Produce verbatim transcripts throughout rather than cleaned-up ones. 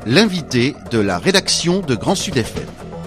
l'invité de la rédaction de Grand Sud F M.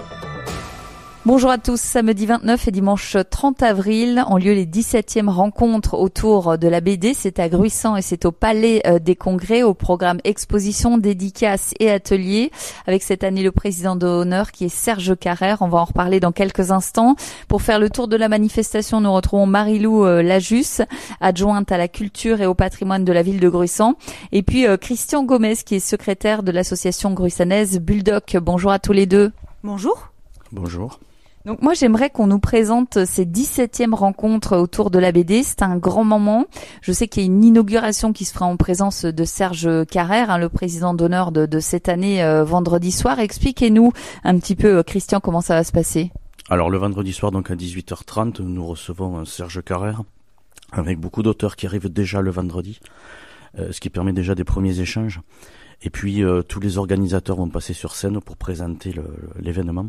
Bonjour à tous, samedi vingt-neuf et dimanche trente avril ont lieu les dix-septièmes rencontres autour de la B D. C'est à Gruissant et c'est au Palais des Congrès, au programme exposition, dédicaces et ateliers. Avec cette année le président d'honneur qui est Serge Carrère. On va en reparler dans quelques instants. Pour faire le tour de la manifestation, nous retrouvons Marie-Lou Lajusse, adjointe à la culture et au patrimoine de la ville de Gruissant. Et puis euh, Christian Gomez qui est secrétaire de l'association gruissanaise Bulldog. Bonjour à tous les deux. Bonjour. Bonjour. Donc moi j'aimerais qu'on nous présente ces dix-septièmes rencontres autour de la B D. C'est un grand moment. Je sais qu'il y a une inauguration qui se fera en présence de Serge Carrère, hein, le président d'honneur de, de cette année euh, vendredi soir. Expliquez-nous un petit peu, euh, Christian, comment ça va se passer. Alors le vendredi soir, donc à dix-huit heures trente, nous recevons Serge Carrère avec beaucoup d'auteurs qui arrivent déjà le vendredi, euh, ce qui permet déjà des premiers échanges. Et puis euh, tous les organisateurs vont passer sur scène pour présenter le, l'événement.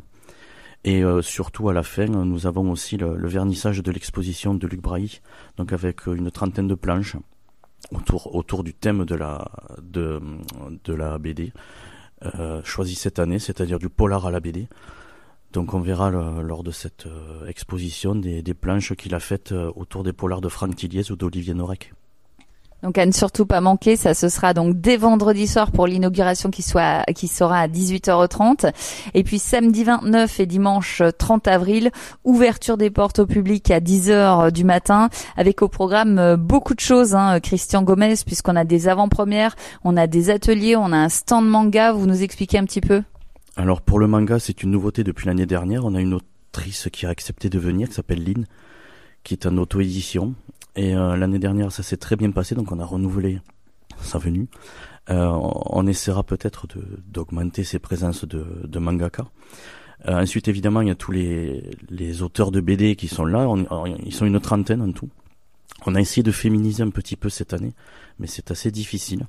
Et euh, surtout à la fin, nous avons aussi le, le vernissage de l'exposition de Luc Brahi, donc avec une trentaine de planches autour autour du thème de la de de la B D euh, choisi cette année, c'est-à-dire du polar à la B D. Donc on verra le, lors de cette euh, exposition des, des planches qu'il a faites euh, autour des polars de Franck Tilliez ou d'Olivier Norek. Donc à ne surtout pas manquer, ça ce sera donc dès vendredi soir pour l'inauguration qui soit qui sera à dix-huit heures trente. Et puis samedi vingt-neuf et dimanche trente avril, ouverture des portes au public à dix heures du matin avec au programme beaucoup de choses, hein, Christian Gomez, puisqu'on a des avant-premières, on a des ateliers, on a un stand manga. Vous nous expliquez un petit peu ? Alors pour le manga, c'est une nouveauté depuis l'année dernière. On a une autrice qui a accepté de venir, qui s'appelle Lynn, qui est en auto-édition. Et euh, l'année dernière, ça s'est très bien passé, donc on a renouvelé sa venue. Euh, on essaiera peut-être de, d'augmenter ses présences de, de mangaka. Euh, ensuite, évidemment, il y a tous les, les auteurs de B D qui sont là. On, on, ils sont une trentaine en tout. On a essayé de féminiser un petit peu cette année, mais c'est assez difficile.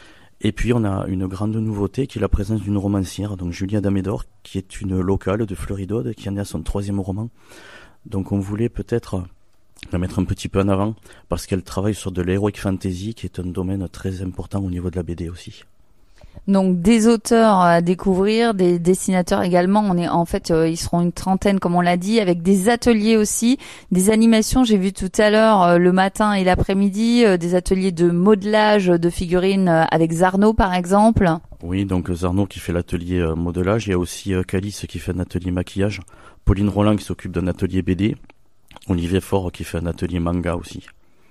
Et puis, on a une grande nouveauté qui est la présence d'une romancière, donc Julia Damédor, qui est une locale de Fleury-d'Aude, qui en est à son troisième roman. Donc, on voulait peut-être la mettre un petit peu en avant parce qu'elle travaille sur de l'heroic fantasy qui est un domaine très important au niveau de la B D aussi. Donc des auteurs à découvrir, des dessinateurs également. On est en fait, euh, ils seront une trentaine comme on l'a dit, avec des ateliers aussi, des animations. J'ai vu tout à l'heure euh, le matin et l'après-midi euh, des ateliers de modelage de figurines euh, avec Zarno par exemple. Oui, donc Zarno qui fait l'atelier euh, modelage. Il y a aussi euh, Calice qui fait un atelier maquillage. Pauline Roland qui s'occupe d'un atelier B D. Olivier Faure qui fait un atelier manga aussi.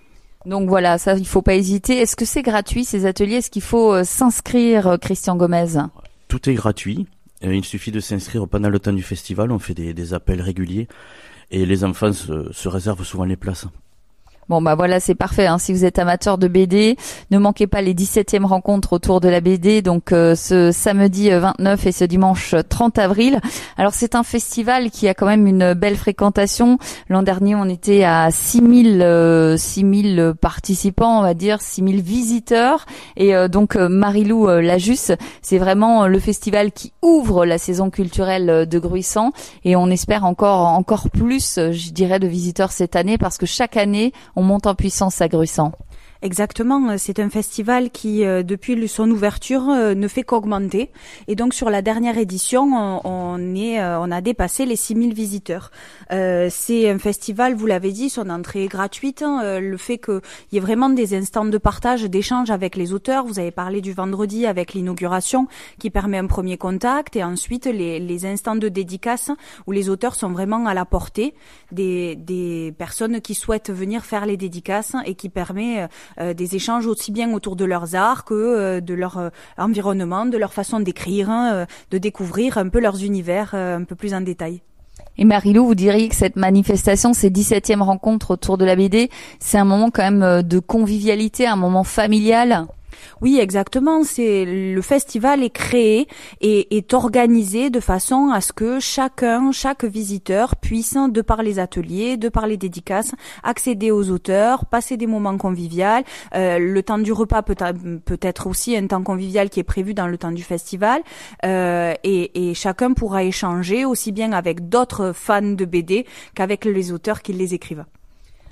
Donc voilà, ça il faut pas hésiter. Est-ce que c'est gratuit ces ateliers ? Est-ce qu'il faut euh, s'inscrire, euh, Christian Gomez ? Tout est gratuit. Euh, il suffit de s'inscrire pendant le temps du festival. On fait des, des appels réguliers et les enfants se, se réservent souvent les places. Bon bah voilà, c'est parfait, hein. Si vous êtes amateur de B D, ne manquez pas les dix-septièmes rencontres autour de la B D, donc euh, ce samedi vingt-neuf et ce dimanche trente avril. Alors c'est un festival qui a quand même une belle fréquentation. L'an dernier, on était à six mille euh, six mille participants, on va dire six mille visiteurs et euh, donc euh, Marie-Lou euh, Lajusse, c'est vraiment le festival qui ouvre la saison culturelle de Gruissant et on espère encore encore plus, je dirais, de visiteurs cette année parce que chaque année on monte en puissance à Gruissant. Exactement, c'est un festival qui, euh, depuis son ouverture, euh, ne fait qu'augmenter. Et donc, sur la dernière édition, on, on est, euh, on a dépassé les six mille visiteurs. Euh, c'est un festival, vous l'avez dit, son entrée est gratuite. Hein, euh, le fait qu'il y ait vraiment des instants de partage, d'échange avec les auteurs. Vous avez parlé du vendredi avec l'inauguration qui permet un premier contact et ensuite les, les instants de dédicace où les auteurs sont vraiment à la portée des, des personnes qui souhaitent venir faire les dédicaces et qui permet Euh, des échanges aussi bien autour de leurs arts que euh, de leur euh, environnement, de leur façon d'écrire, hein, euh, de découvrir un peu leurs univers euh, un peu plus en détail. Et Marie-Lou, vous diriez que cette manifestation, ces dix-septièmes rencontres autour de la B D, c'est un moment quand même de convivialité, un moment familial ? Oui, exactement. C'est le festival est créé et est organisé de façon à ce que chacun, chaque visiteur puisse, de par les ateliers, de par les dédicaces, accéder aux auteurs, passer des moments conviviaux. Euh, le temps du repas peut, peut être aussi un temps convivial qui est prévu dans le temps du festival. Euh, et, et chacun pourra échanger aussi bien avec d'autres fans de B D qu'avec les auteurs qui les écrivent.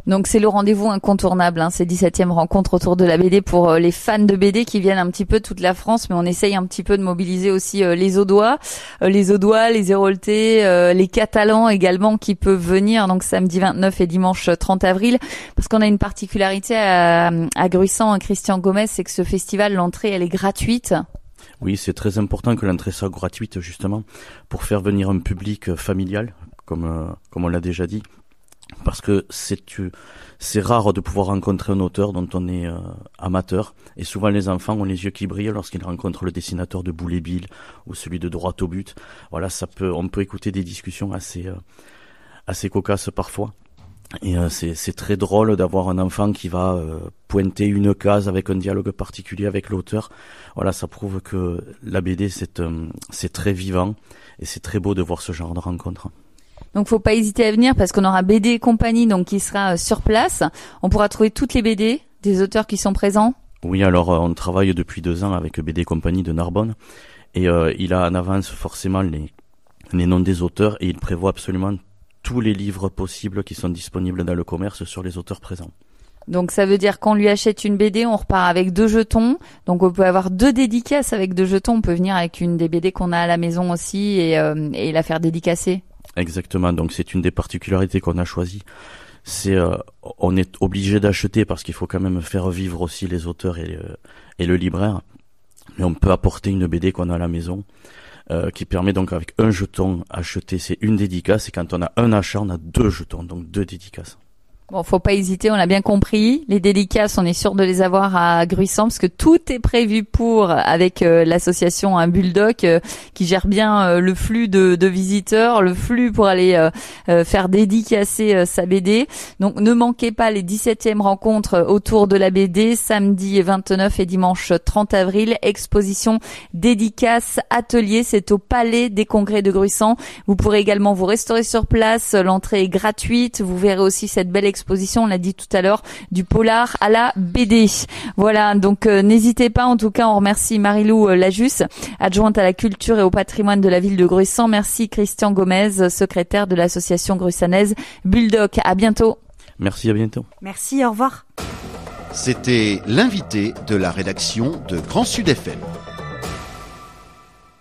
Donc c'est le rendez-vous incontournable, hein, ces dix-septième rencontres autour de la B D pour euh, les fans de B D qui viennent un petit peu de toute la France, mais on essaye un petit peu de mobiliser aussi euh, les Audois, euh, les Audois, les Héraultais, euh, les Catalans également qui peuvent venir, donc samedi vingt-neuf et dimanche trente avril, parce qu'on a une particularité à, à Gruissant, Christian Gomez, c'est que ce festival, l'entrée elle est gratuite. Oui, c'est très important que l'entrée soit gratuite justement pour faire venir un public familial, comme euh, comme on l'a déjà dit. Parce que c'est c'est rare de pouvoir rencontrer un auteur dont on est euh, amateur, et souvent les enfants ont les yeux qui brillent lorsqu'ils rencontrent le dessinateur de Boule et Bill ou celui de Droit au but. Voilà, ça peut on peut écouter des discussions assez euh, assez cocasses parfois. Et euh, c'est c'est très drôle d'avoir un enfant qui va euh, pointer une case avec un dialogue particulier avec l'auteur. Voilà, ça prouve que la B D c'est euh, c'est très vivant et c'est très beau de voir ce genre de rencontre. Donc faut pas hésiter à venir parce qu'on aura B D et compagnie donc qui sera euh, sur place. On pourra trouver toutes les B D des auteurs qui sont présents. Oui, alors euh, on travaille depuis deux ans avec B D Compagnie de Narbonne et euh, il a en avance forcément les les noms des auteurs et il prévoit absolument tous les livres possibles qui sont disponibles dans le commerce sur les auteurs présents. Donc ça veut dire qu'on lui achète une B D, on repart avec deux jetons. Donc on peut avoir deux dédicaces avec deux jetons. On peut venir avec une des B D qu'on a à la maison aussi et, euh, et la faire dédicacer. Exactement, donc c'est une des particularités qu'on a choisies. C'est, euh, on est obligé d'acheter parce qu'il faut quand même faire vivre aussi les auteurs et, euh, et le libraire. Mais on peut apporter une B D qu'on a à la maison, euh, qui permet donc avec un jeton acheté, c'est une dédicace. Et quand on a un achat, on a deux jetons, donc deux dédicaces. Bon, faut pas hésiter, on l'a bien compris. Les dédicaces, on est sûr de les avoir à Gruissant parce que tout est prévu pour avec euh, l'association un Bulldog euh, qui gère bien euh, le flux de, de visiteurs, le flux pour aller euh, euh, faire dédicacer euh, sa B D. Donc ne manquez pas les dix-septième rencontres autour de la B D, samedi vingt-neuf et dimanche trente avril. Exposition, dédicace, atelier, c'est au Palais des Congrès de Gruissant. Vous pourrez également vous restaurer sur place, l'entrée est gratuite. Vous verrez aussi cette belle exposition exposition, on l'a dit tout à l'heure, du polar à la B D. Voilà, donc euh, n'hésitez pas, en tout cas on remercie Marie-Lou euh, Lajus, adjointe à la culture et au patrimoine de la ville de Gruissant. Merci Christian Gomez, secrétaire de l'association gruissanaise Bulldog. À bientôt. Merci, à bientôt. Merci, au revoir. C'était l'invité de la rédaction de Grand Sud F M.